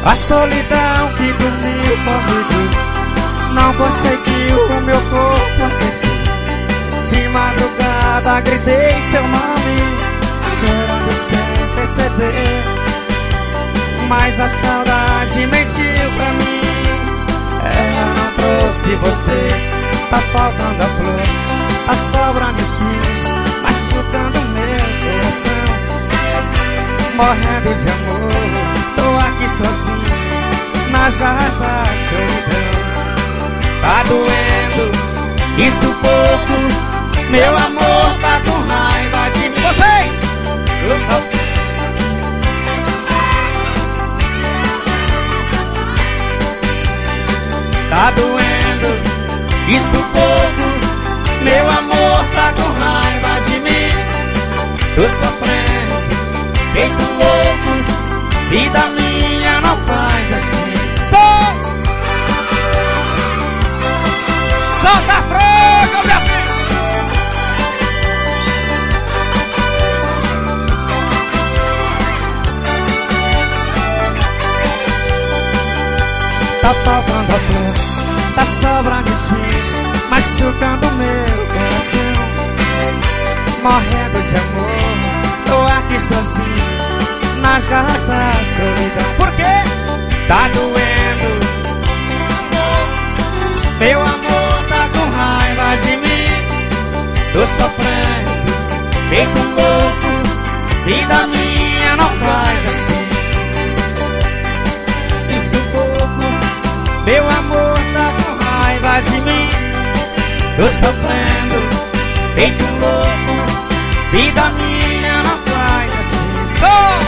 A solidão que dormiu comigo não conseguiu o meu corpo aquecer. De madrugada gritei seu nome, chorando sem perceber. Mas a saudade mentiu pra mim, ela não trouxe você. Tá faltando a flor, tá sobrando os fios, machucando meu coração. Morrendo de amor, tô aqui sozinho, nas garras da solidão. Tá doendo, isso pouco, meu amor tá com raiva de mim. Vocês! Eu só... Tá doendo, isso pouco, meu amor tá com raiva de mim. Tô sofrendo, feito louco, vida minha não faz assim. Solta a franga, minha filha! Tá faltando a flor, tá sobrando os fios, machucando meu coração. Morrendo de amor, tô aqui sozinho, nas garras da solidão. Por quê? Tá doendo, meu amor tá com raiva de mim. Tô sofrendo, feito louco, vida minha não faz assim. Isso pouco, meu amor tá com raiva de mim. Tô sofrendo, feito louco, vida minha não faz assim. Só